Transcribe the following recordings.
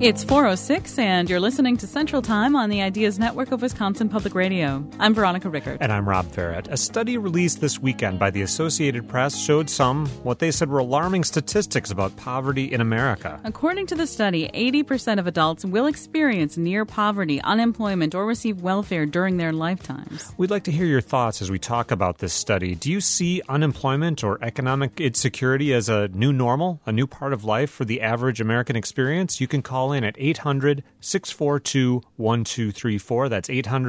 It's 4:06, and you're listening to Central Time on the Ideas Network of Wisconsin Public Radio. I'm Veronica Rickert. And I'm Rob Ferret. A study released this weekend by the Associated Press showed what they said were alarming statistics about poverty in America. According to the study, 80% of adults will experience near poverty, unemployment, or receive welfare during their lifetimes. We'd like to hear your thoughts as we talk about this study. Do you see unemployment or economic insecurity as a new normal, a new part of life for the average American experience? You can call in at 800-642-1234. That's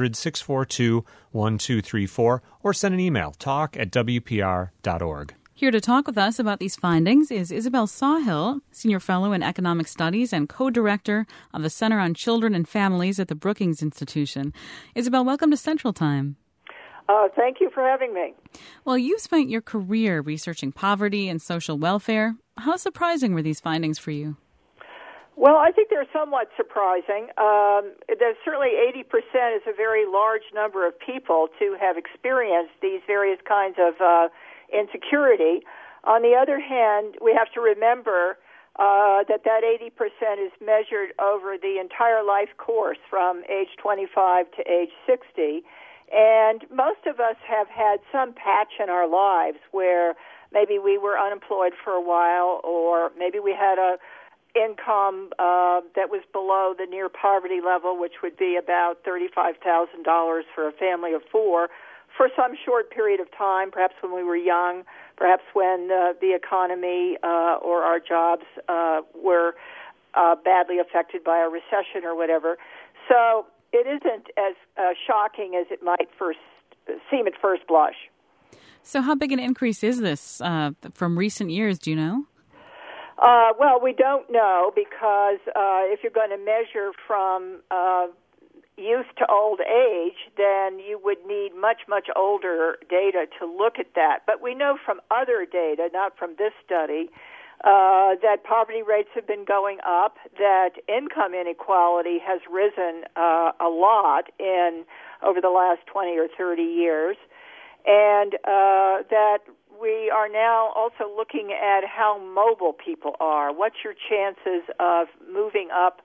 800-642-1234. Or send an email, talk@wpr.org. Here to talk with us about these findings is Isabel Sawhill, Senior Fellow in Economic Studies and Co-Director of the Center on Children and Families at the Brookings Institution. Isabel, welcome to Central Time. Thank you for having me. Well, you've spent your career researching poverty and social welfare. How surprising were these findings for you? Well, I think they're somewhat surprising. There's certainly 80% is a very large number of people to have experienced these various kinds of insecurity. On the other hand, we have to remember that 80% is measured over the entire life course from age 25 to age 60. And most of us have had some patch in our lives where maybe we were unemployed for a while, or maybe we had a income that was below the near poverty level, which would be about $35,000 for a family of four, for some short period of time, perhaps when we were young, perhaps when the economy or our jobs were badly affected by a recession or whatever. So it isn't as shocking as it might seem at first blush. So how big an increase is this from recent years, do you know? Well, we don't know because if you're going to measure from youth to old age, then you would need much, much older data to look at that. But we know from other data, not from this study, that poverty rates have been going up, that income inequality has risen a lot over the last 20 or 30 years, and that we are now also looking at how mobile people are. What's your chances of moving up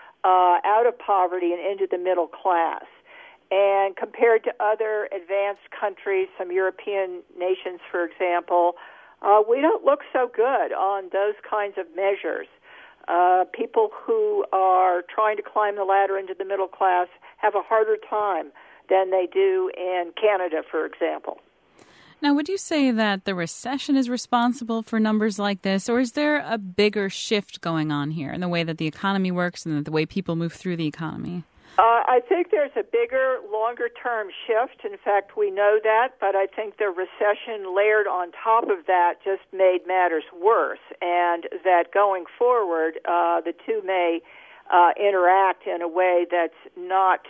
out of poverty and into the middle class? And compared to other advanced countries, some European nations, for example, we don't look so good on those kinds of measures. People who are trying to climb the ladder into the middle class have a harder time than they do in Canada, for example. Now, would you say that the recession is responsible for numbers like this, or is there a bigger shift going on here in the way that the economy works and the way people move through the economy? I think there's a bigger, longer-term shift. In fact, we know that, but I think the recession layered on top of that just made matters worse, and that going forward, the two may interact in a way that's not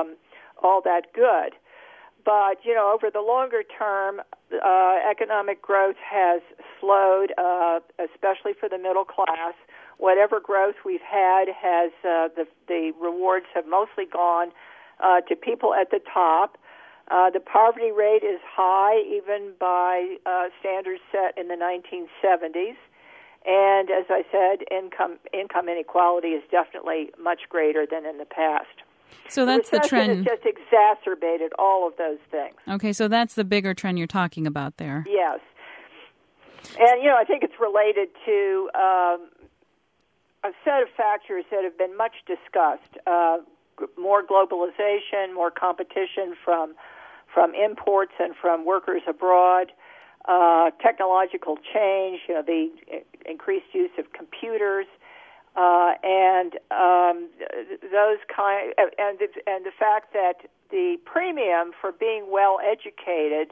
all that good. But, over the longer term, economic growth has slowed, especially for the middle class. Whatever growth we've had has the rewards have mostly gone to people at the top. The poverty rate is high, even by standards set in the 1970s. And as I said, income inequality is definitely much greater than in the past. So that's the trend. Has just exacerbated all of those things. Okay, so that's the bigger trend you're talking about there. Yes. And, I think it's related to a set of factors that have been much discussed. More globalization, more competition from imports and from workers abroad, technological change, the increased use of computers, and those and the fact that the premium for being well educated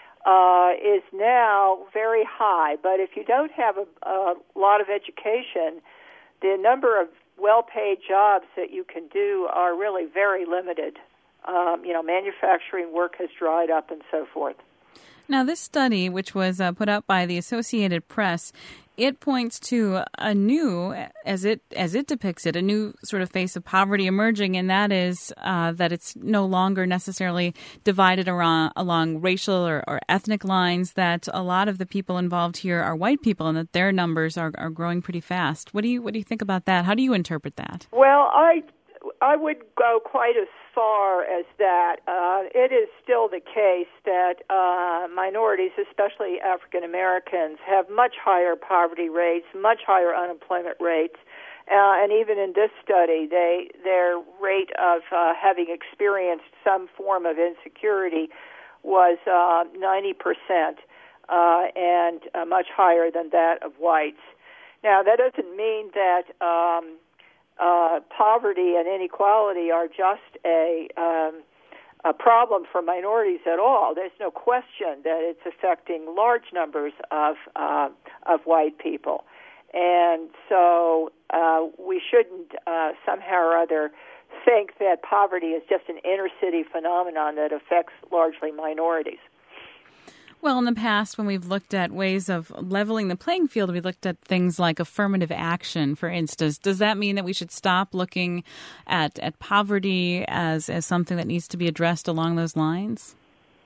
is now very high. But if you don't have a lot of education, the number of well-paid jobs that you can do are really very limited. Manufacturing work has dried up and so forth. Now, this study, which was put out by the Associated Press, it points to a new, as it depicts it, a new sort of face of poverty emerging, and that is that it's no longer necessarily divided along racial or ethnic lines, that a lot of the people involved here are white people and that their numbers are growing pretty fast. What do you think about that? How do you interpret that? Well, I would go quite as far as that. It is still the case that minorities, especially African Americans, have much higher poverty rates, much higher unemployment rates, and even in this study, their rate of having experienced some form of insecurity was 90%, and much higher than that of whites. Now, that doesn't mean that poverty and inequality are just a problem for minorities at all. There's no question that it's affecting large numbers of white people, and so we shouldn't somehow or other think that poverty is just an inner city phenomenon that affects largely minorities. Well, in the past, when we've looked at ways of leveling the playing field, we looked at things like affirmative action, for instance. Does that mean that we should stop looking at poverty as something that needs to be addressed along those lines?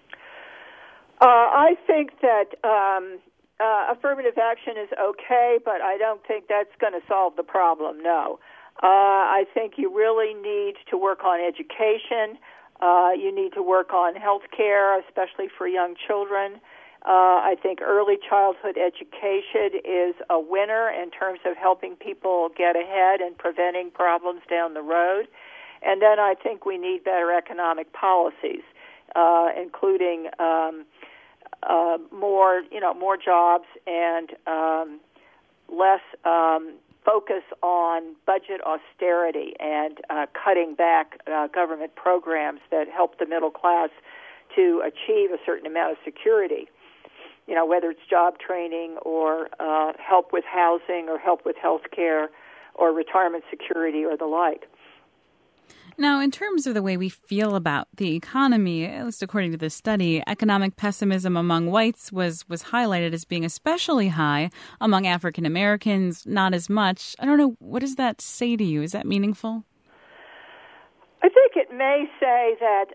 I think that affirmative action is okay, but I don't think that's going to solve the problem, no. I think you really need to work on education. You need to work on health care, especially for young children. I think early childhood education is a winner in terms of helping people get ahead and preventing problems down the road. And then I think we need better economic policies, including more jobs and less focus on budget austerity and cutting back government programs that help the middle class to achieve a certain amount of security, whether it's job training or help with housing or help with health care or retirement security or the like. Now, in terms of the way we feel about the economy, at least according to this study, economic pessimism among whites was highlighted as being especially high. Among African Americans, not as much. I don't know, what does that say to you? Is that meaningful? I think it may say that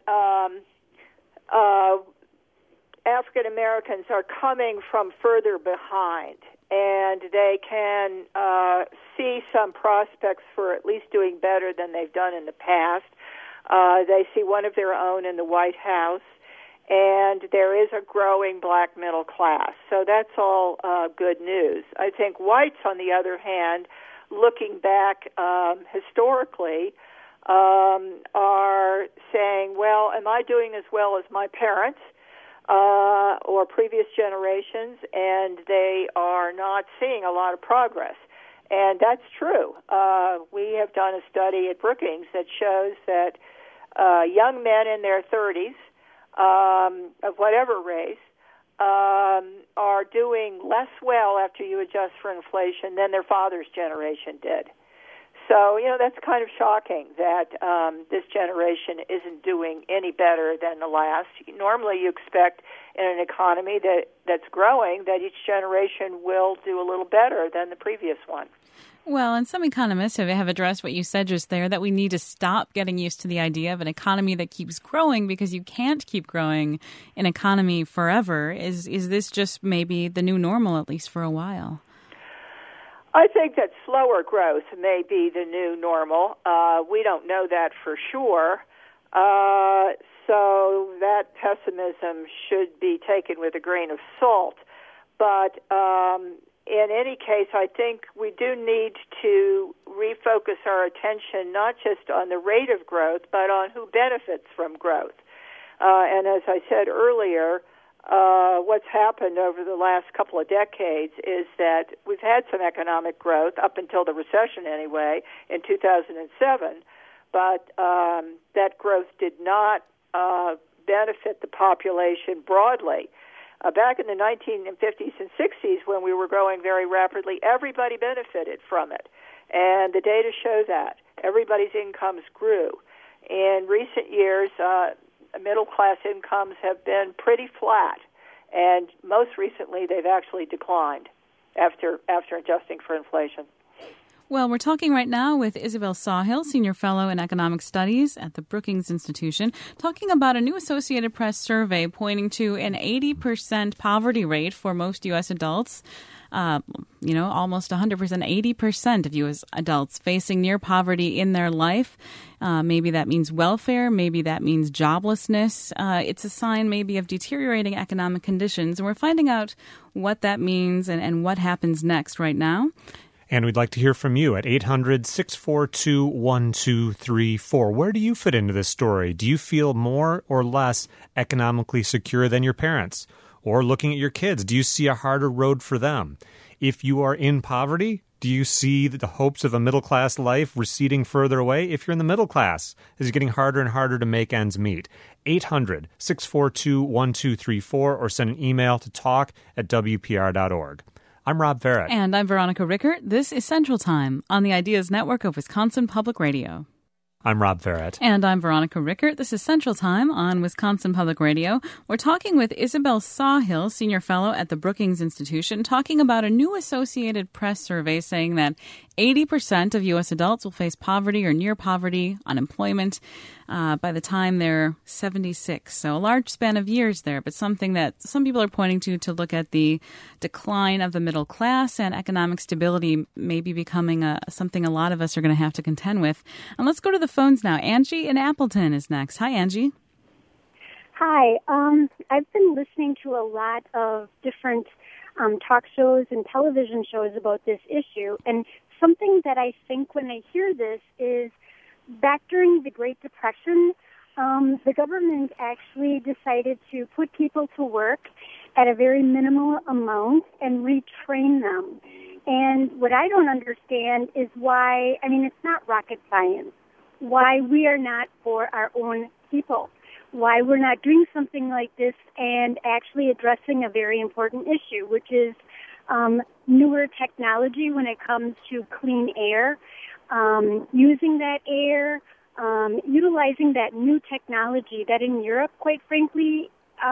African Americans are coming from further behind, and they can see some prospects for at least doing better than they've done in the past. They see one of their own in the White House, and there is a growing black middle class. So that's all good news. I think whites, on the other hand, looking back historically, are saying, well, am I doing as well as my parents or previous generations? And they are not seeing a lot of progress. And that's true. We have done a study at Brookings that shows that young men in their 30s, of whatever race, are doing less well after you adjust for inflation than their father's generation did. So, that's kind of shocking that this generation isn't doing any better than the last. Normally you expect in an economy that's growing that each generation will do a little better than the previous one. Well, and some economists have addressed what you said just there, that we need to stop getting used to the idea of an economy that keeps growing, because you can't keep growing an economy forever. Is this just maybe the new normal, at least for a while? I think that slower growth may be the new normal. We don't know that for sure. So that pessimism should be taken with a grain of salt. But in any case, I think we do need to refocus our attention not just on the rate of growth, but on who benefits from growth. And as I said earlier, what's happened over the last couple of decades is that we've had some economic growth, up until the recession anyway, in 2007, but that growth did not benefit the population broadly. Back in the 1950s and 60s, when we were growing very rapidly, everybody benefited from it. And the data show that. Everybody's incomes grew. In recent years, middle-class incomes have been pretty flat, and most recently they've actually declined. after adjusting for inflation. Well, we're talking right now with Isabel Sawhill, Senior Fellow in Economic Studies at the Brookings Institution, talking about a new Associated Press survey pointing to an 80% poverty rate for most U.S. adults. Almost 100%, 80% of U.S. adults facing near poverty in their life. Maybe that means welfare. Maybe that means joblessness. It's a sign maybe of deteriorating economic conditions. And we're finding out what that means and what happens next right now. And we'd like to hear from you at 800-642-1234. Where do you fit into this story? Do you feel more or less economically secure than your parents? Or looking at your kids, do you see a harder road for them? If you are in poverty, do you see the hopes of a middle-class life receding further away? If you're in the middle class, is it getting harder and harder to make ends meet? 800-642-1234 or send an email to talk@wpr.org. I'm Rob Verrett. And I'm Veronica Rickert. This is Central Time on the Ideas Network of Wisconsin Public Radio. I'm Rob Verrett. And I'm Veronica Rickert. This is Central Time on Wisconsin Public Radio. We're talking with Isabel Sawhill, Senior Fellow at the Brookings Institution, talking about a new Associated Press survey saying that 80% of U.S. adults will face poverty or near poverty, unemployment, by the time they're 76. So a large span of years there, but something that some people are pointing to look at the decline of the middle class and economic stability maybe becoming something a lot of us are going to have to contend with. And let's go to the phones now. Angie in Appleton is next. Hi, Angie. Hi. I've been listening to a lot of different talk shows and television shows about this issue, and something that I think when I hear this is back during the Great Depression, the government actually decided to put people to work at a very minimal amount and retrain them. And what I don't understand is why, it's not rocket science, why we are not for our own people, why we're not doing something like this and actually addressing a very important issue, which is newer technology when it comes to clean air, using that air, utilizing that new technology that in Europe, quite frankly,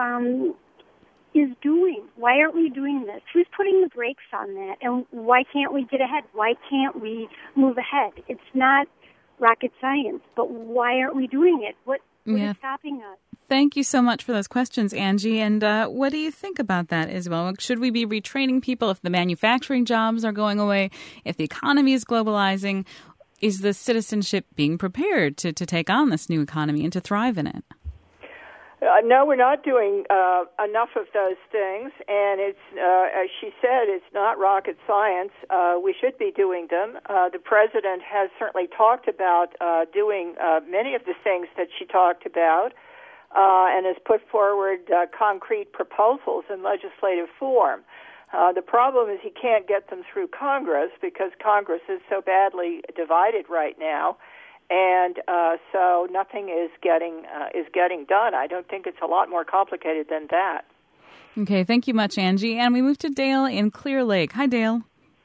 is doing. Why aren't we doing this? Who's putting the brakes on that? And why can't we get ahead? Why can't we move ahead? It's not rocket science, but why aren't we doing it? What is stopping us? Thank you so much for those questions, Angie. And what do you think about that, Isabel? Should we be retraining people if the manufacturing jobs are going away, if the economy is globalizing? Is the citizenship being prepared to take on this new economy and to thrive in it? No, we're not doing enough of those things, and it's, as she said, it's not rocket science. We should be doing them. The president has certainly talked about doing many of the things that she talked about, and has put forward concrete proposals in legislative form. The problem is he can't get them through Congress because Congress is so badly divided right now. And so nothing is getting done. I don't think it's a lot more complicated than that. Okay, thank you much, Angie. And we move to Dale in Clear Lake. Hi, Dale.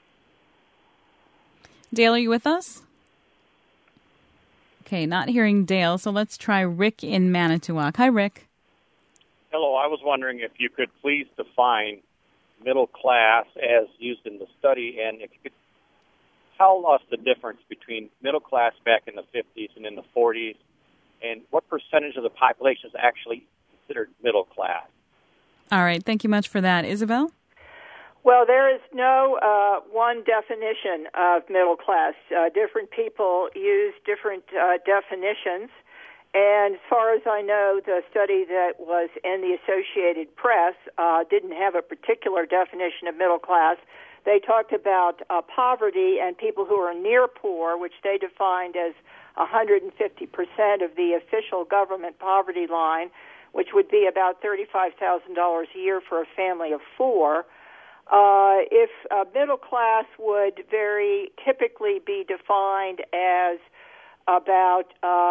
Dale, are you with us? Okay, not hearing Dale, so let's try Rick in Manitowoc. Hi, Rick. Hello, I was wondering if you could please define middle class as used in the study, and if you could tell us the difference between middle class back in the 50s and in the 40s, and what percentage of the population is actually considered middle class. All right. Thank you much for that. Isabel? Well, there is no one definition of middle class. Different people use different definitions. And as far as I know, the study that was in the Associated Press didn't have a particular definition of middle class. They talked about poverty and people who are near poor, which they defined as 150% of the official government poverty line, which would be about $35,000 a year for a family of four. If middle class would very typically be defined as about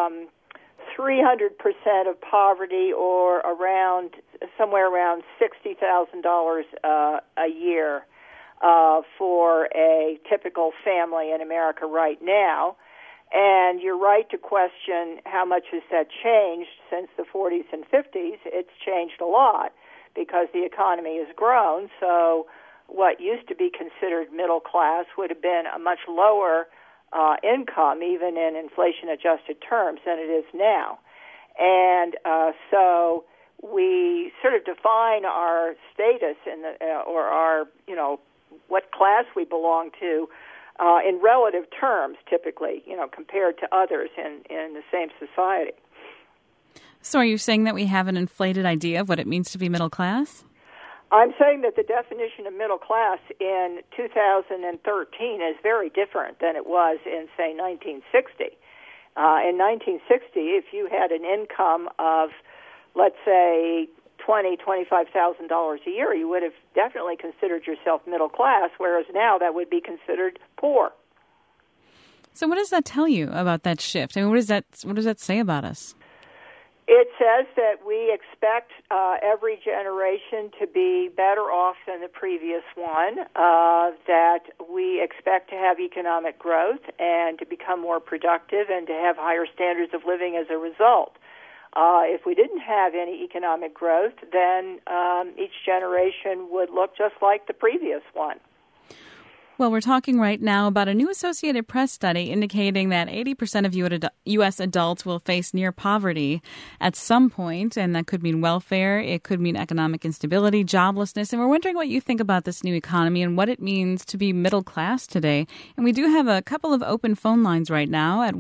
300% of poverty, or somewhere around $60,000 a year. For a typical family in America right now. And you're right to question how much has that changed since the 40s and 50s. It's changed a lot because the economy has grown. So what used to be considered middle class would have been a much lower income, even in inflation-adjusted terms, than it is now. And so we sort of define our status in or our, what class we belong to in relative terms, typically, compared to others in the same society. So are you saying that we have an inflated idea of what it means to be middle class? I'm saying that the definition of middle class in 2013 is very different than it was in, say, 1960. In 1960, if you had an income of, let's say, $25,000 a year, you would have definitely considered yourself middle class, whereas now that would be considered poor. So what does that tell you about that shift? I mean, what does that say about us? It says that we expect every generation to be better off than the previous one, that we expect to have economic growth and to become more productive and to have higher standards of living as a result. If we didn't have any economic growth, then each generation would look just like the previous one. Well, we're talking right now about a new Associated Press study indicating that 80% of U.S. adults will face near poverty at some point, and that could mean welfare, it could mean economic instability, joblessness, and we're wondering what you think about this new economy and what it means to be middle class today. And we do have a couple of open phone lines right now at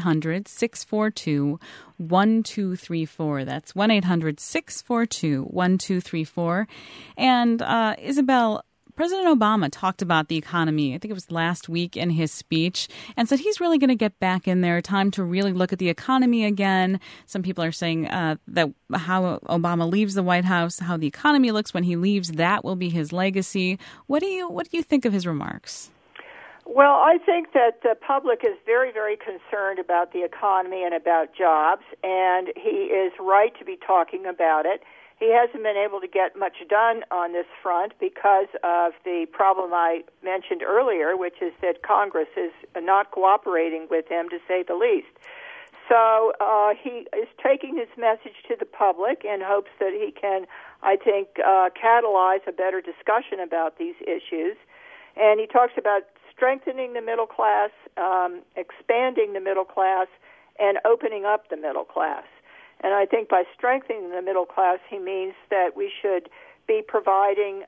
1-800-642-1234. That's 1-800-642-1234. And Isabel, President Obama talked about the economy, I think it was last week in his speech, and said he's really going to get back in there, time to really look at the economy again. Some people are saying that how Obama leaves the White House, how the economy looks when he leaves, that will be his legacy. What do you think of his remarks? Well, I think that the public is very, very concerned about the economy and about jobs, and he is right to be talking about it. He hasn't been able to get much done on this front because of the problem I mentioned earlier, which is that Congress is not cooperating with him, to say the least. So he is taking his message to the public in hopes that he can, I think, catalyze a better discussion about these issues. And he talks about strengthening the middle class, expanding the middle class, and opening up the middle class. And I think by strengthening the middle class, he means that we should be providing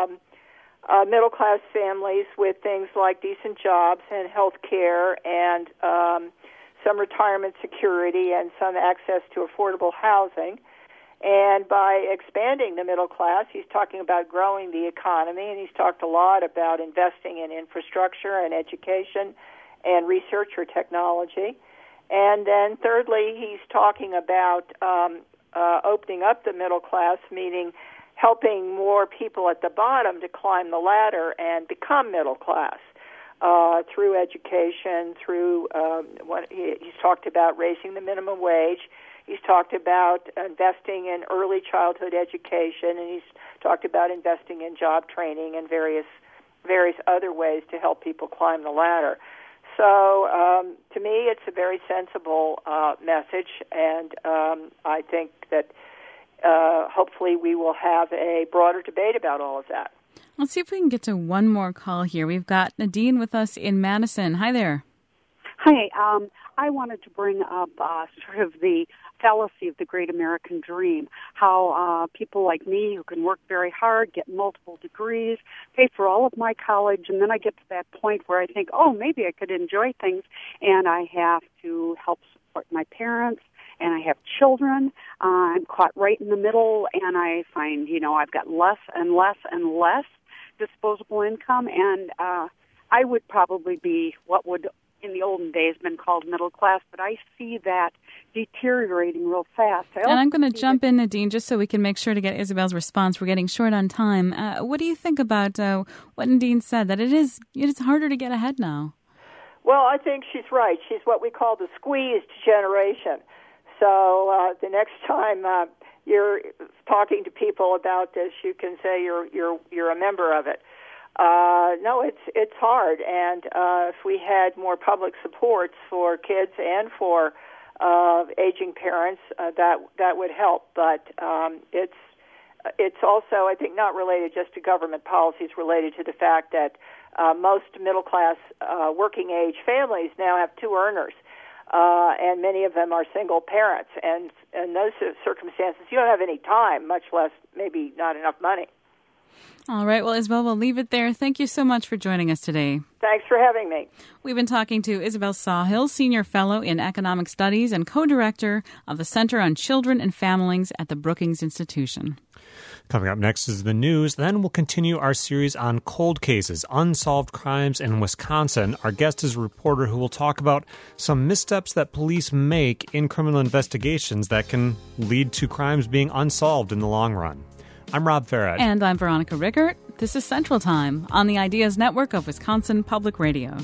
middle-class families with things like decent jobs and health care and some retirement security and some access to affordable housing. And by expanding the middle class, he's talking about growing the economy, and he's talked a lot about investing in infrastructure and education and research or technology. And then thirdly, he's talking about opening up the middle class, meaning helping more people at the bottom to climb the ladder and become middle class through education, through he's talked about raising the minimum wage. He's talked about investing in early childhood education, and he's talked about investing in job training and various other ways to help people climb the ladder. So to me, it's a very sensible message, and I think that hopefully we will have a broader debate about all of that. Let's see if we can get to one more call here. We've got Nadine with us in Madison. Hi there. Hi. I wanted to bring up sort of the fallacy of the great American dream, how people like me who can work very hard, get multiple degrees, pay for all of my college, and then I get to that point where I think, oh, maybe I could enjoy things, and I have to help support my parents, and I have children. I'm caught right in the middle, and I find, I've got less and less and less disposable income, and I would probably be what would in the olden days been called middle class, but I see that deteriorating real fast. And I'm going to jump in, Nadine, just so we can make sure to get Isabel's response. We're getting short on time. What do you think about what Nadine said, that it is harder to get ahead now? Well, I think she's right. She's what we call the squeezed generation. So the next time you're talking to people about this, you can say you're a member of it. No, it's hard, and if we had more public supports for kids and for aging parents, that would help. But it's it's also, I think, not related just to government policies, related to the fact that most middle-class working-age families now have two earners, and many of them are single parents. And in those circumstances, you don't have any time, much less maybe not enough money. All right. Well, Isabel, we'll leave it there. Thank you so much for joining us today. Thanks for having me. We've been talking to Isabel Sawhill, Senior Fellow in Economic Studies and Co-Director of the Center on Children and Families at the Brookings Institution. Coming up next is the news. Then we'll continue our series on cold cases, unsolved crimes in Wisconsin. Our guest is a reporter who will talk about some missteps that police make in criminal investigations that can lead to crimes being unsolved in the long run. I'm Rob Farrett. And I'm Veronica Rickert. This is Central Time on the Ideas Network of Wisconsin Public Radio.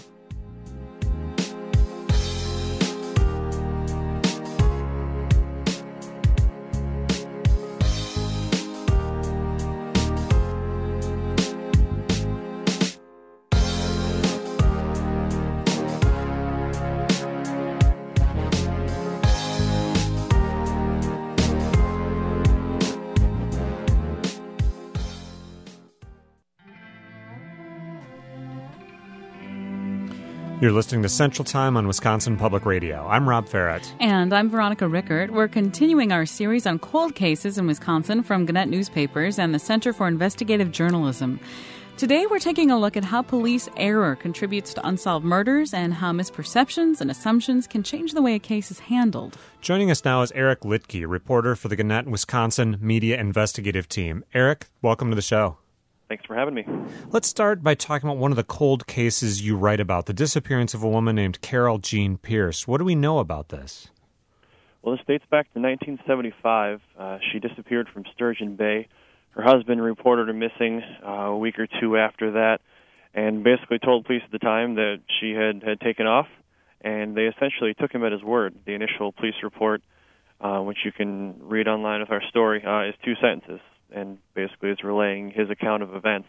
You're listening to Central Time on Wisconsin Public Radio. I'm Rob Farrett. And I'm Veronica Rickert. We're continuing our series on cold cases in Wisconsin from Gannett Newspapers and the Center for Investigative Journalism. Today, we're taking a look at how police error contributes to unsolved murders and how misperceptions and assumptions can change the way a case is handled. Joining us now is Eric Liedtke, reporter for the Gannett, Wisconsin Media Investigative Team. Eric, welcome to the show. Thanks for having me. Let's start by talking about one of the cold cases you write about, the disappearance of a woman named Carol Jean Pierce. What do we know about this? Well, this dates back to 1975. She disappeared from Sturgeon Bay. Her husband reported her missing a week or two after that and basically told police at the time that she had taken off, and they essentially took him at his word. The initial police report, which you can read online with our story, is 2 sentences. And basically it's relaying his account of events.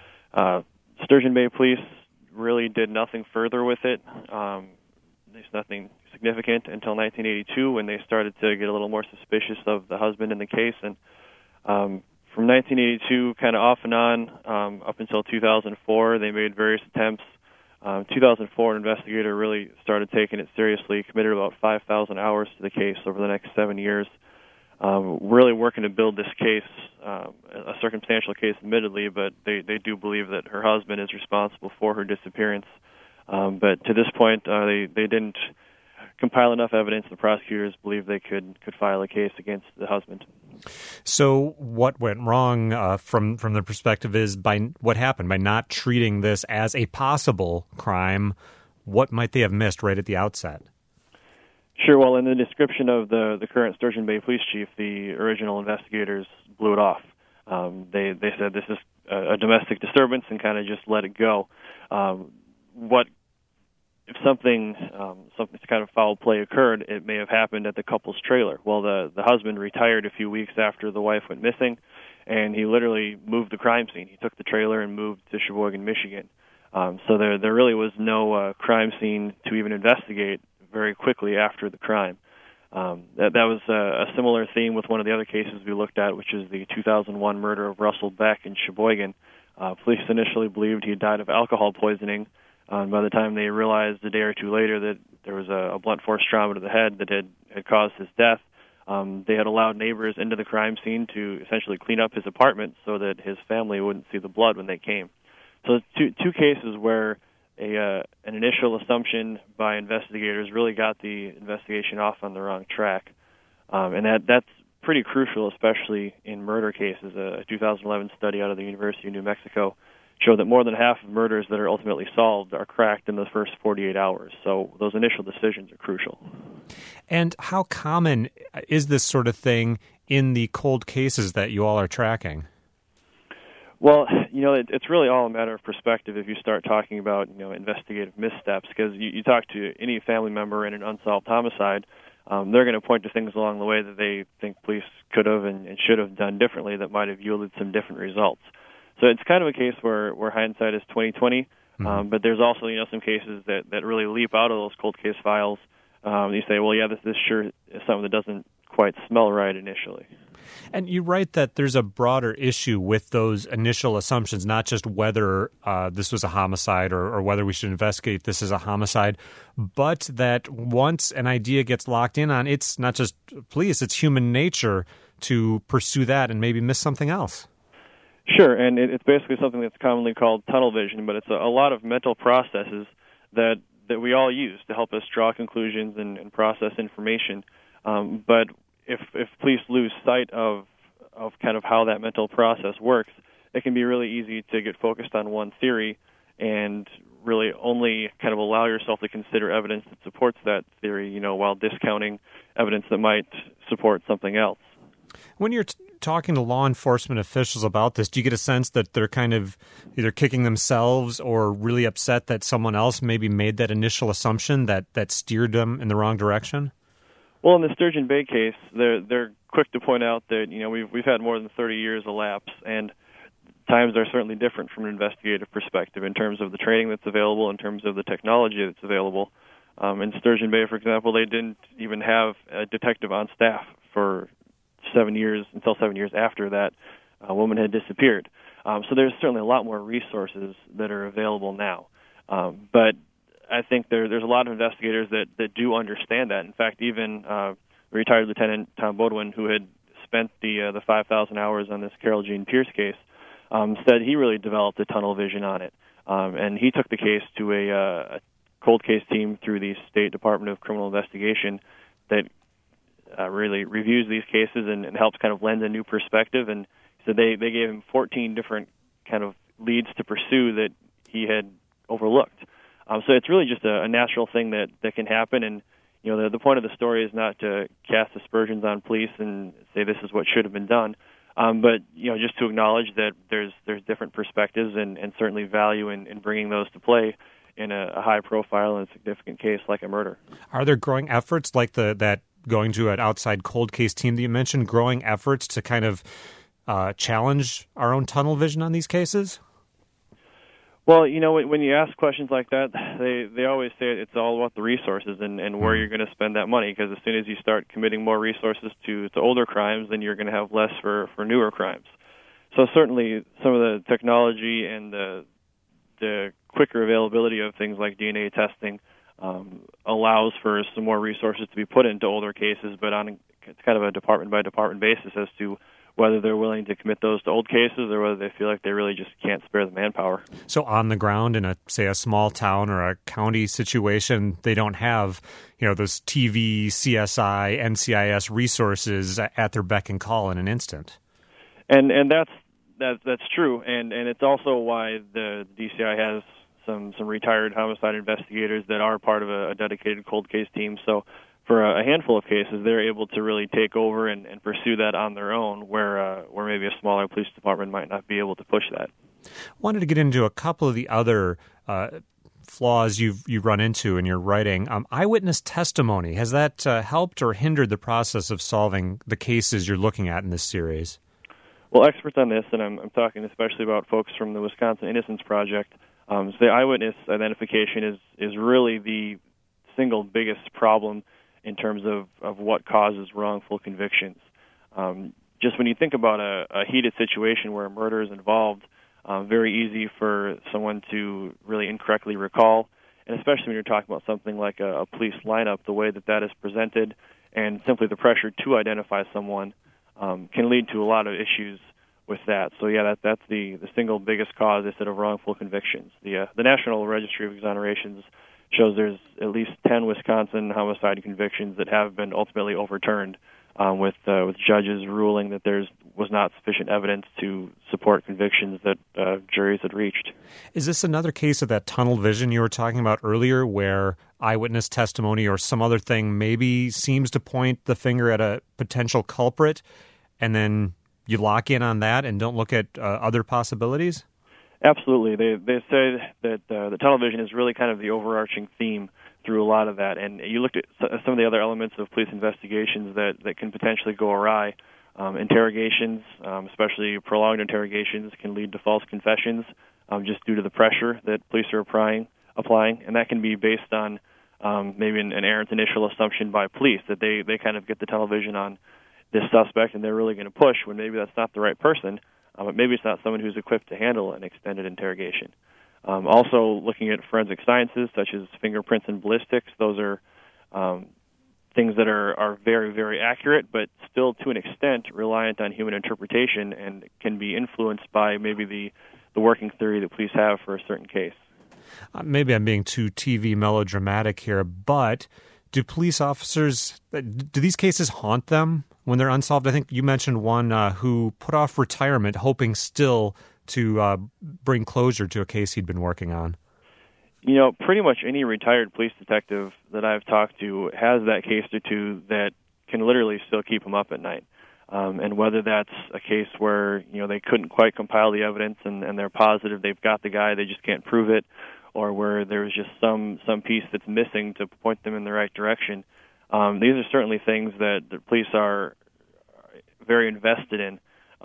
Sturgeon Bay Police really did nothing further with it. There's nothing significant until 1982 when they started to get a little more suspicious of the husband in the case. And from 1982, kind of off and on, up until 2004, they made various attempts. 2004, an investigator really started taking it seriously, committed about 5,000 hours to the case over the next 7 years. Really working to build this case, a circumstantial case admittedly, but they do believe that her husband is responsible for her disappearance. But to this point, they didn't compile enough evidence. The prosecutors believe they could file a case against the husband. So what went wrong from the perspective is what happened by not treating this as a possible crime? What might they have missed right at the outset? Sure. Well, in the description of the current Sturgeon Bay police chief, the original investigators blew it off. They said this is a domestic disturbance and kind of just let it go. What if something kind of foul play occurred? It may have happened at the couple's trailer. Well, the husband retired a few weeks after the wife went missing, and he literally moved the crime scene. He took the trailer and moved to Sheboygan, Michigan. So there really was no crime scene to even investigate very quickly after the crime. That was a similar theme with one of the other cases we looked at, which is the 2001 murder of Russell Beck in Sheboygan. Police initially believed he died of alcohol poisoning. By the time they realized a day or two later that there was a blunt force trauma to the head that had caused his death, they had allowed neighbors into the crime scene to essentially clean up his apartment so that his family wouldn't see the blood when they came. So two cases where an initial assumption by investigators really got the investigation off on the wrong track. And that's pretty crucial, especially in murder cases. A 2011 study out of the University of New Mexico showed that more than half of murders that are ultimately solved are cracked in the first 48 hours. So those initial decisions are crucial. And how common is this sort of thing in the cold cases that you all are tracking? Well, it's really all a matter of perspective if you start talking about, investigative missteps, because you talk to any family member in an unsolved homicide, they're going to point to things along the way that they think police could have and should have done differently that might have yielded some different results. So it's kind of a case where hindsight is 20/20, but there's also, some cases that really leap out of those cold case files. You say, well, yeah, this sure is something that doesn't quite smell right initially. And you write that there's a broader issue with those initial assumptions, not just whether this was a homicide or whether we should investigate this as a homicide, but that once an idea gets locked in on, it's not just police, it's human nature to pursue that and maybe miss something else. Sure, and it's basically something that's commonly called tunnel vision, but it's a lot of mental processes that we all use to help us draw conclusions and process information. But if police lose sight of kind of how that mental process works, it can be really easy to get focused on one theory and really only kind of allow yourself to consider evidence that supports that theory, while discounting evidence that might support something else. When you're talking to law enforcement officials about this, do you get a sense that they're kind of either kicking themselves or really upset that someone else maybe made that initial assumption that steered them in the wrong direction? Well, in the Sturgeon Bay case, they're quick to point out that we've had more than 30 years elapse, and times are certainly different from an investigative perspective in terms of the training that's available, in terms of the technology that's available. In Sturgeon Bay, for example, they didn't even have a detective on staff for 7 years until 7 years after that woman had disappeared. So there's certainly a lot more resources that are available now. But I think there's a lot of investigators that do understand that. In fact, even retired Lieutenant Tom Bodwin, who had spent the 5,000 hours on this Carol Jean Pierce case, said he really developed a tunnel vision on it. And he took the case to a cold case team through the State Department of Criminal Investigation that really reviews these cases and helps kind of lend a new perspective. And so they gave him 14 different kind of leads to pursue that he had overlooked. So it's really just a natural thing that can happen. And the point of the story is not to cast aspersions on police and say this is what should have been done, but just to acknowledge that there's different perspectives and certainly value in bringing those to play in a high profile and significant case like a murder. Are there growing efforts like that going to an outside cold case team that you mentioned, growing efforts to kind of challenge our own tunnel vision on these cases? Well, when you ask questions like that, they always say it's all about the resources and where you're going to spend that money, because as soon as you start committing more resources to older crimes, then you're going to have less for newer crimes. So certainly some of the technology and the quicker availability of things like DNA testing allows for some more resources to be put into older cases, but on kind of a department-by-department basis as to whether they're willing to commit those to old cases or whether they feel like they really just can't spare the manpower. So on the ground in a small town or a county situation, they don't have, those TV, CSI, NCIS resources at their beck and call in an instant. And that's true. And it's also why the DCI has some retired homicide investigators that are part of a dedicated cold case team. So for a handful of cases, they're able to really take over and pursue that on their own, where maybe a smaller police department might not be able to push that. Wanted to get into a couple of the other flaws you run into in your writing. Eyewitness testimony, has that helped or hindered the process of solving the cases you're looking at in this series? Well, experts on this, and I'm talking especially about folks from the Wisconsin Innocence Project, the eyewitness identification is really the single biggest problem in terms of what causes wrongful convictions. Just when you think about a heated situation where a murder is involved, very easy for someone to really incorrectly recall, and especially when you're talking about something like a police lineup, the way that is presented and simply the pressure to identify someone can lead to a lot of issues with that. So yeah, that's the single biggest cause instead of wrongful convictions. The National Registry of Exonerations shows there's at least 10 Wisconsin homicide convictions that have been ultimately overturned with judges ruling that there was not sufficient evidence to support convictions that juries had reached. Is this another case of that tunnel vision you were talking about earlier, where eyewitness testimony or some other thing maybe seems to point the finger at a potential culprit, and then you lock in on that and don't look at other possibilities? Absolutely. They say that the tunnel vision is really kind of the overarching theme through a lot of that. And you looked at some of the other elements of police investigations that can potentially go awry. Interrogations, especially prolonged interrogations, can lead to false confessions just due to the pressure that police are applying. And that can be based on maybe an errant initial assumption by police that they kind of get the tunnel vision on this suspect, and they're really going to push when maybe that's not the right person, but maybe it's not someone who's equipped to handle an extended interrogation. Also, looking at forensic sciences such as fingerprints and ballistics, those are things that are very, very accurate, but still to an extent reliant on human interpretation and can be influenced by maybe the working theory that police have for a certain case. Maybe I'm being too TV melodramatic here, but do police officers, do these cases haunt them when they're unsolved? I think you mentioned one who put off retirement, hoping still to bring closure to a case he'd been working on. You know, pretty much any retired police detective that I've talked to has that case or two that can literally still keep them up at night. And whether that's a case where, you know, they couldn't quite compile the evidence and they're positive they've got the guy, they just can't prove it, or where there's just some piece that's missing to point them in the right direction. These are certainly things that the police are very invested in,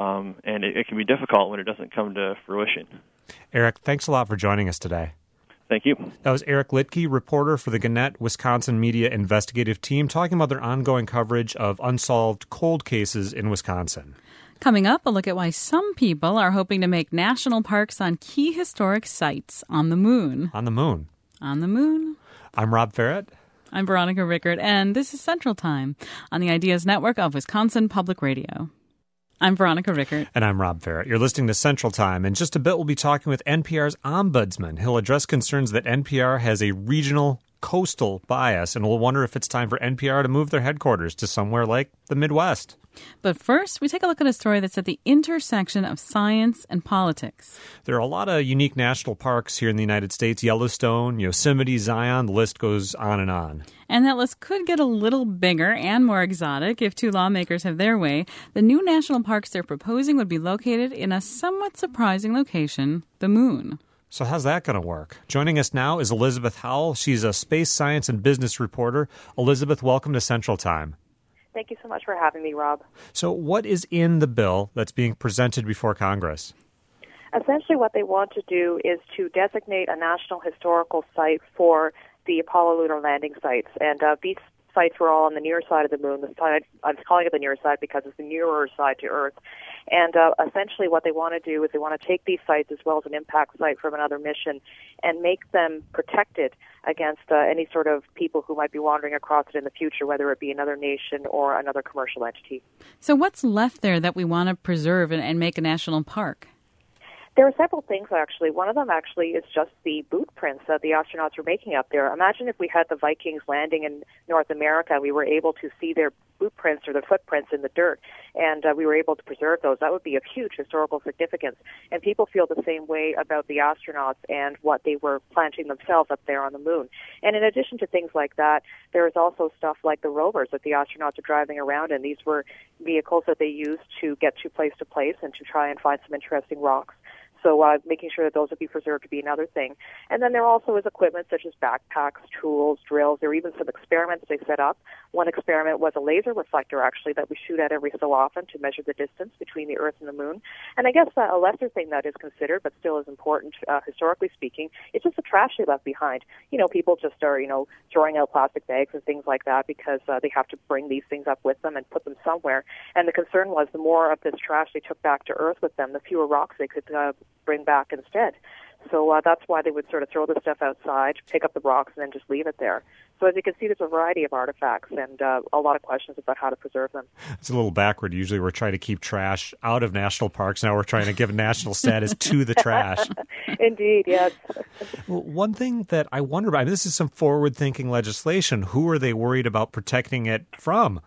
and it can be difficult when it doesn't come to fruition. Eric, thanks a lot for joining us today. Thank you. That was Eric Liedtke, reporter for the Gannett, Wisconsin Media Investigative Team, talking about their ongoing coverage of unsolved cold cases in Wisconsin. Coming up, a look at why some people are hoping to make national parks on key historic sites on the moon. On the moon. On the moon. I'm Rob Ferret. I'm Veronica Rickert, and this is Central Time on the Ideas Network of Wisconsin Public Radio. I'm Veronica Rickert. And I'm Rob Ferret. You're listening to Central Time. In just a bit, we'll be talking with NPR's ombudsman. He'll address concerns that NPR has a regional coastal bias, and we'll wonder if it's time for NPR to move their headquarters to somewhere like the Midwest. But first, we take a look at a story that's at the intersection of science and politics. There are a lot of unique national parks here in the United States: Yellowstone, Yosemite, Zion, the list goes on and on. And that list could get a little bigger and more exotic if two lawmakers have their way. The new national parks they're proposing would be located in a somewhat surprising location, the moon. So how's that going to work? Joining us now is Elizabeth Howell. She's a space science and business reporter. Elizabeth, welcome to Central Time. Thank you so much for having me, Rob. So what is in the bill that's being presented before Congress? Essentially what they want to do is to designate a national historical site for the Apollo lunar landing sites. And these sites were all on the near side of the moon. I'm calling it the near side because it's the nearer side to Earth. And essentially what they want to do is they want to take these sites as well as an impact site from another mission and make them protected against any sort of people who might be wandering across it in the future, whether it be another nation or another commercial entity. So what's left there that we want to preserve and make a national park? There are several things, actually. One of them, actually, is just the boot prints that the astronauts were making up there. Imagine if we had the Vikings landing in North America, we were able to see their boot prints or their footprints in the dirt, and we were able to preserve those. That would be of huge historical significance. And people feel the same way about the astronauts and what they were planting themselves up there on the moon. And in addition to things like that, there is also stuff like the rovers that the astronauts are driving around in. These were vehicles that they used to get to place and to try and find some interesting rocks. So making sure that those would be preserved would be another thing. And then there also is equipment such as backpacks, tools, drills. There are even some experiments they set up. One experiment was a laser reflector, actually, that we shoot at every so often to measure the distance between the Earth and the Moon. And I guess a lesser thing that is considered, but still is important, historically speaking, is just the trash they left behind. People just are, throwing out plastic bags and things like that because they have to bring these things up with them and put them somewhere. And the concern was the more of this trash they took back to Earth with them, the fewer rocks they could bring back instead. So that's why they would sort of throw the stuff outside, pick up the rocks, and then just leave it there. So as you can see, there's a variety of artifacts and a lot of questions about how to preserve them. It's a little backward. Usually we're trying to keep trash out of national parks. Now we're trying to give national status to the trash. Indeed, yes. Well, one thing that I wonder about, this is some forward-thinking legislation. Who are they worried about protecting it from?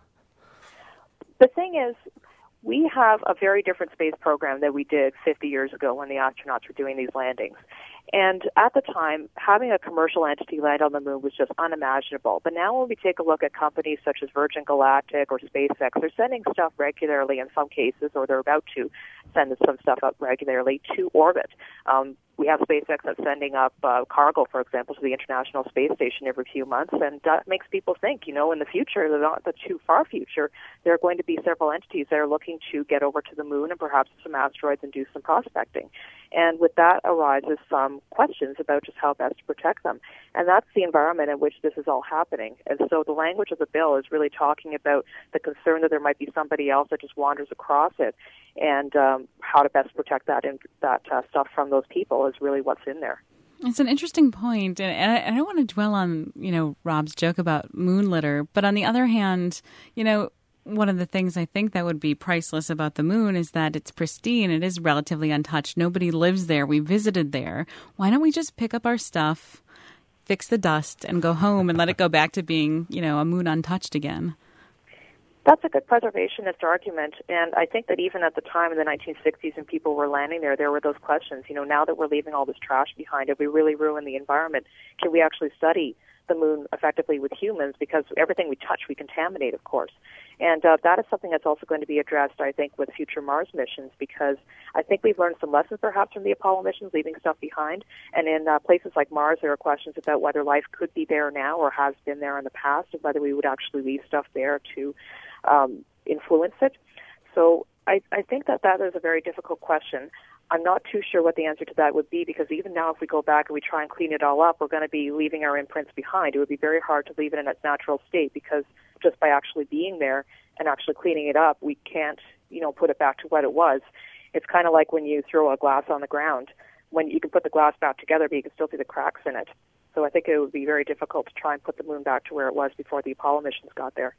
The thing is, we have a very different space program than we did 50 years ago when the astronauts were doing these landings. And at the time, having a commercial entity land on the moon was just unimaginable. But now when we take a look at companies such as Virgin Galactic or SpaceX, they're sending stuff regularly in some cases, or they're about to send some stuff up regularly to orbit. we have SpaceX that's sending up cargo, for example, to the International Space Station every few months, and that makes people think, in the future, not the too far future, there are going to be several entities that are looking to get over to the moon and perhaps some asteroids and do some prospecting. And with that arises some questions about just how best to protect them. And that's the environment in which this is all happening. And so the language of the bill is really talking about the concern that there might be somebody else that just wanders across it, and how to best protect that stuff from those people is really what's in there. It's an interesting point, and I don't want to dwell on, Rob's joke about moon litter, but on the other hand, one of the things I think that would be priceless about the moon is that it's pristine. It is relatively untouched. Nobody lives there. We visited there. Why don't we just pick up our stuff, fix the dust, and go home and let it go back to being, a moon untouched again? That's a good preservationist argument, and I think that even at the time in the 1960s when people were landing there were those questions. Now that we're leaving all this trash behind, if we really ruin the environment, can we actually study the moon effectively with humans? Because everything we touch, we contaminate, of course. And that is something that's also going to be addressed, I think, with future Mars missions, because I think we've learned some lessons perhaps from the Apollo missions, leaving stuff behind. And in places like Mars, there are questions about whether life could be there now or has been there in the past, and whether we would actually leave stuff there to influence it. So I think that is a very difficult question. I'm not too sure what the answer to that would be, because even now if we go back and we try and clean it all up, we're going to be leaving our imprints behind. It would be very hard to leave it in its natural state, because just by actually being there and actually cleaning it up, we can't, put it back to what it was. It's kind of like when you throw a glass on the ground. When you can put the glass back together, but you can still see the cracks in it. So I think it would be very difficult to try and put the moon back to where it was before the Apollo missions got there.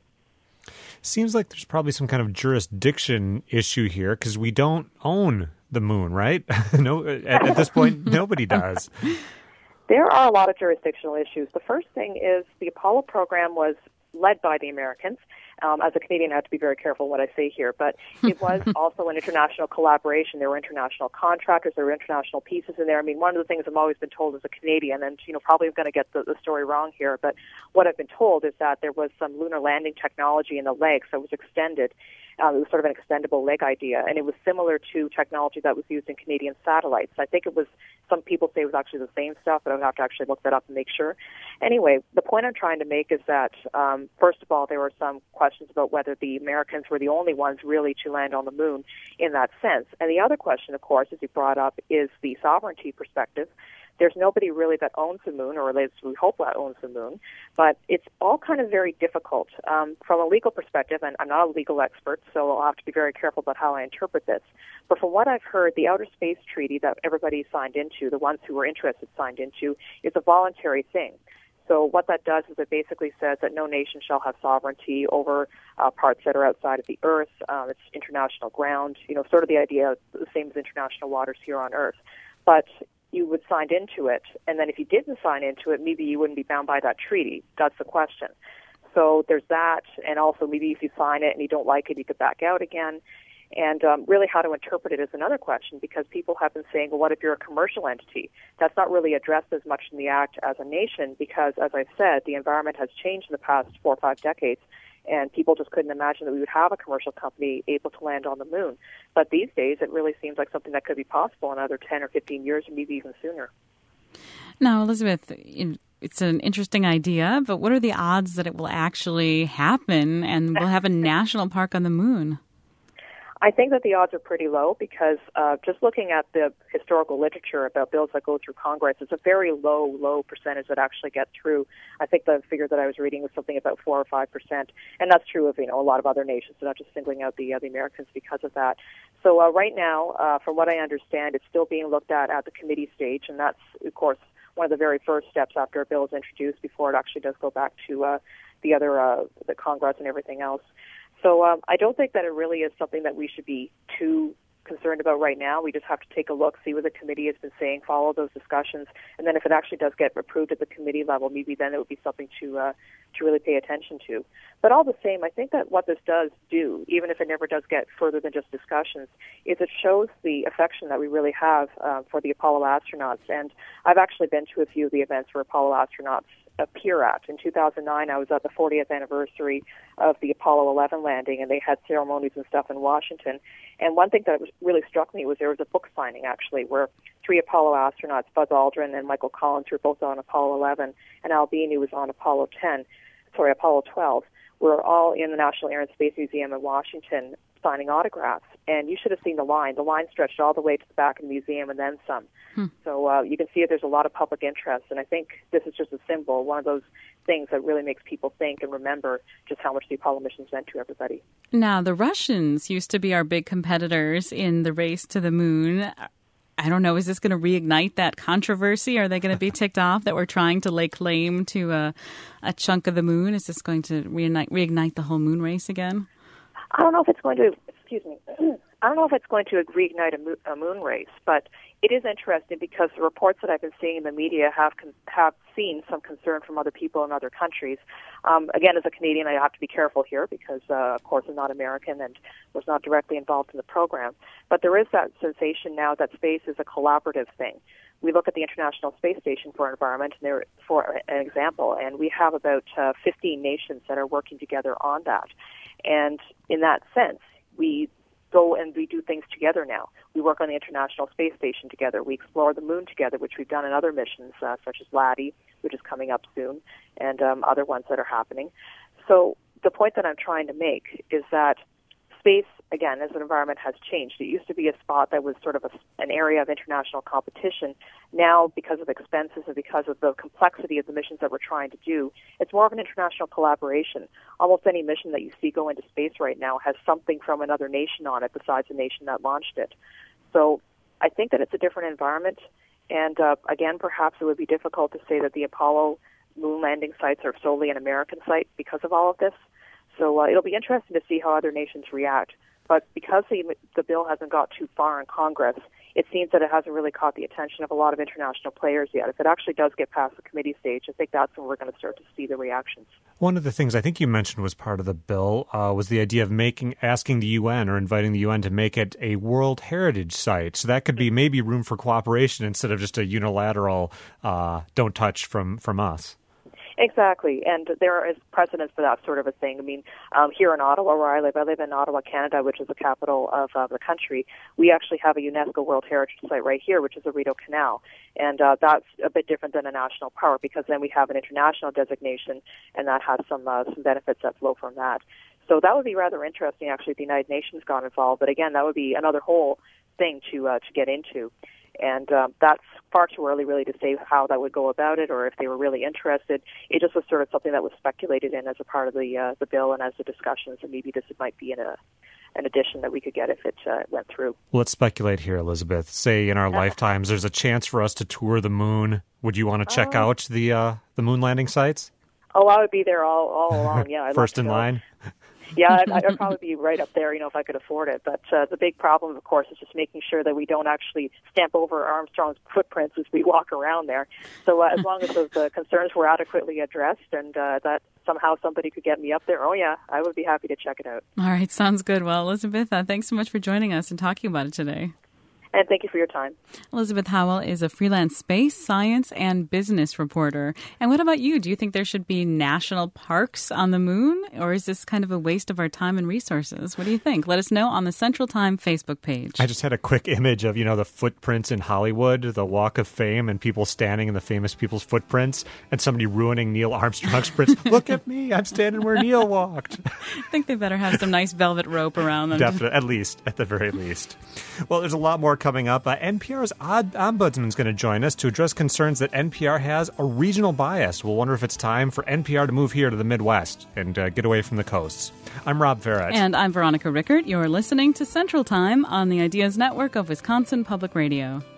Seems like there's probably some kind of jurisdiction issue here, because we don't own the moon, right? No, at this point, nobody does. There are a lot of jurisdictional issues. The first thing is the Apollo program was led by the Americans. As a Canadian, I have to be very careful what I say here, but it was also an international collaboration. There were international contractors, there were international pieces in there. I mean, one of the things I've always been told as a Canadian, and probably I'm going to get the story wrong here, but what I've been told is that there was some lunar landing technology in the legs that was extended. It was sort of an extendable leg idea, and it was similar to technology that was used in Canadian satellites. I think it was, some people say it was actually the same stuff, but I would have to actually look that up and make sure. Anyway, the point I'm trying to make is that, first of all, there were some questions about whether the Americans were the only ones really to land on the moon in that sense. And the other question, of course, as you brought up, is the sovereignty perspective. There's nobody really that owns the moon, or at least we hope that owns the moon, but it's all kind of very difficult. From a legal perspective, and I'm not a legal expert, so I'll have to be very careful about how I interpret this, but from what I've heard, the Outer Space Treaty that everybody signed into, the ones who were interested signed into, is a voluntary thing. So what that does is it basically says that no nation shall have sovereignty over parts that are outside of the Earth. It's international ground, sort of the idea, the same as international waters here on Earth. But you would sign into it, and then if you didn't sign into it, maybe you wouldn't be bound by that treaty. That's the question. So there's that, and also maybe if you sign it and you don't like it, you could back out again. And really how to interpret it is another question, because people have been saying, well, what if you're a commercial entity? That's not really addressed as much in the Act as a nation, because, as I've said, the environment has changed in the past 4 or 5 decades, and people just couldn't imagine that we would have a commercial company able to land on the moon. But these days, it really seems like something that could be possible in another 10 or 15 years, or maybe even sooner. Now, Elizabeth, it's an interesting idea, but what are the odds that it will actually happen and we'll have a national park on the moon? I think that the odds are pretty low, because just looking at the historical literature about bills that go through Congress, it's a very low percentage that actually get through. I think the figure that I was reading was something about 4 or 5%, and that's true of a lot of other nations. So not just singling out the Americans because of that. So right now, from what I understand, it's still being looked at the committee stage, and that's of course one of the very first steps after a bill is introduced before it actually does go back to the Congress and everything else. So I don't think that it really is something that we should be too concerned about right now. We just have to take a look, see what the committee has been saying, follow those discussions, and then if it actually does get approved at the committee level, maybe then it would be something to really pay attention to. But all the same, I think that what this does do, even if it never does get further than just discussions, is it shows the affection that we really have for the Apollo astronauts. And I've actually been to a few of the events where Apollo astronauts appear at. In 2009, I was at the 40th anniversary of the Apollo 11 landing, and they had ceremonies and stuff in Washington. And one thing that really struck me was there was a book signing, actually, where 3 Apollo astronauts, Buzz Aldrin and Michael Collins, who were both on Apollo 11, and Al Bean, who was on Apollo 12, were all in the National Air and Space Museum in Washington signing autographs. And you should have seen the line. The line stretched all the way to the back of the museum and then some. So you can see that there's a lot of public interest, and I think this is just a symbol, one of those things that really makes people think and remember just how much the Apollo missions meant to everybody. Now, the Russians used to be our big competitors in the race to the moon. I don't know, is this going to reignite that controversy? Are they going to be ticked off that we're trying to lay claim to a chunk of the moon? Is this going to reignite the whole moon race again? I don't know if it's going to, I don't know if it's going to reignite a moon race, but it is interesting because the reports that I've been seeing in the media have seen some concern from other people in other countries. Again, as a Canadian, I have to be careful here because, of course, I'm not American and was not directly involved in the program. But there is that sensation now that space is a collaborative thing. We look at the International Space Station for environment, and for an example, and we have about 15 nations that are working together on that. And in that sense, we go and we do things together now. We work on the International Space Station together. We explore the moon together, which we've done in other missions, such as LADEE, which is coming up soon, and other ones that are happening. So the point that I'm trying to make is that space, again, as an environment, has changed. It used to be a spot that was sort of an area of international competition. Now, because of expenses and because of the complexity of the missions that we're trying to do, it's more of an international collaboration. Almost any mission that you see go into space right now has something from another nation on it besides the nation that launched it. So I think that it's a different environment. And again, perhaps it would be difficult to say that the Apollo moon landing sites are solely an American site because of all of this. So it'll be interesting to see how other nations react. But because the bill hasn't got too far in Congress, it seems that it hasn't really caught the attention of a lot of international players yet. If it actually does get past the committee stage, I think that's when we're going to start to see the reactions. One of the things I think you mentioned was part of the bill was the idea of asking the UN or inviting the UN to make it a World Heritage Site. So that could be maybe room for cooperation instead of just a unilateral don't touch from us. Exactly, and there is precedence for that sort of a thing. I mean, here in Ottawa, where I live in Ottawa, Canada, which is the capital of the country. We actually have a UNESCO World Heritage Site right here, which is the Rideau Canal, and that's a bit different than a national park because then we have an international designation, and that has some benefits that flow from that. So that would be rather interesting, actually, if the United Nations got involved. But again, that would be another whole thing to get into. And that's far too early, really, to say how that would go about it or if they were really interested. It just was sort of something that was speculated in as a part of the bill and as the discussions, and maybe this might be an addition that we could get if it went through. Let's speculate here, Elizabeth. Say in our lifetimes there's a chance for us to tour the moon. Would you want to check out the moon landing sites? Oh, I would be there all along, yeah. First in line? Yeah, I'd probably be right up there, if I could afford it. But the big problem, of course, is just making sure that we don't actually stamp over Armstrong's footprints as we walk around there. So as long as those concerns were adequately addressed and that somehow somebody could get me up there, oh, yeah, I would be happy to check it out. All right, sounds good. Well, Elizabeth, thanks so much for joining us and talking about it today. And thank you for your time. Elizabeth Howell is a freelance space, science, and business reporter. And what about you? Do you think there should be national parks on the moon? Or is this kind of a waste of our time and resources? What do you think? Let us know on the Central Time Facebook page. I just had a quick image of, the footprints in Hollywood, the Walk of Fame, and people standing in the famous people's footprints, and somebody ruining Neil Armstrong's prints. Look at me, I'm standing where Neil walked. I think they better have some nice velvet rope around them. Definitely, at the very least. Well, there's a lot more coming up. NPR's Ombudsman is going to join us to address concerns that NPR has a regional bias. We'll wonder if it's time for NPR to move here to the Midwest and get away from the coasts. I'm Rob Farrett. And I'm Veronica Rickert. You're listening to Central Time on the Ideas Network of Wisconsin Public Radio.